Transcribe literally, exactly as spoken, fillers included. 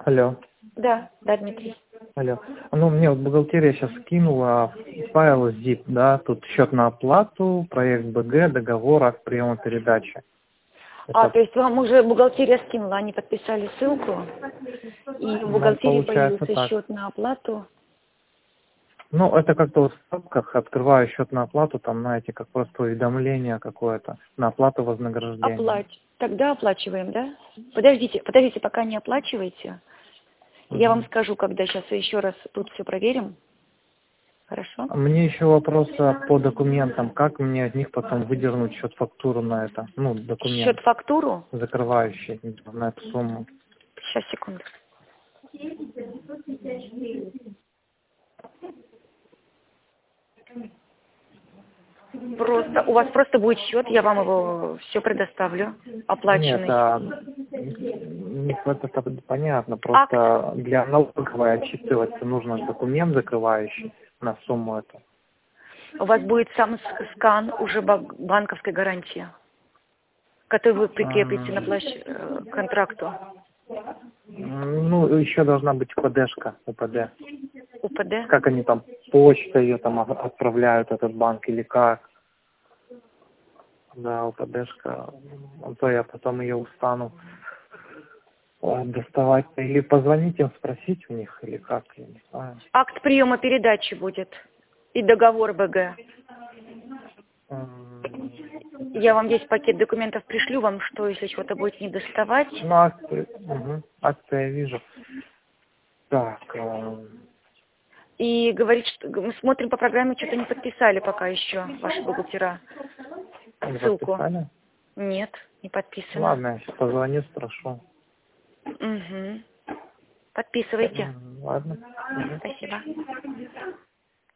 Алло. Да, да, Дмитрий. Алло. Ну, мне вот бухгалтерия сейчас скинула файл zip, да, тут счет на оплату, проект БГ, договор, акт приема передачи. А, Это, то есть вам уже бухгалтерия скинула, они подписали ссылку, и в ну, бухгалтерии получается появился так. счет на оплату. Ну, это как-то вот в ставках открываю счет на оплату, там, знаете, как просто уведомление какое-то на оплату вознаграждения. Оплать. Тогда оплачиваем, да? Подождите, подождите, пока не оплачиваете. Я вам Мгм. скажу, когда сейчас еще раз тут все проверим. Хорошо? Мне еще вопрос а, по документам. Как мне от них потом выдернуть счет-фактуру на это? Ну, документ, Счет-фактуру. закрывающий на эту сумму. Сейчас, секунду. Просто, у вас просто будет счет, я вам его все предоставлю, Нет, оплаченный. а, м, это, это понятно. Акт. Просто для налоговой отчитываться нужно документ закрывающий на сумму эту. У вас будет сам с- скан уже бак- банковской гарантии, который вы прикрепите на плащ э, контракту. М, Ну, еще должна быть ПДшка, УПД. УПД. Как они там, почта ее там от- отправляют, этот банк, или как? Да, УПДшка. А то я потом ее устану э, доставать. Или позвонить им, спросить у них, или как, я не знаю. Акт приема передачи будет и договор БГ. М, Я вам весь пакет документов пришлю вам, что если чего-то будет не доставать. Ну, акты, угу, акты я вижу. Так, э, И говорит, что мы смотрим по программе, что-то не подписали пока еще ваши бухгалтера не ссылку. подписали? Нет, не подписано. Ладно, я сейчас позвоню, спрошу. Угу. Подписывайте. М, Ладно. Мгм. Спасибо.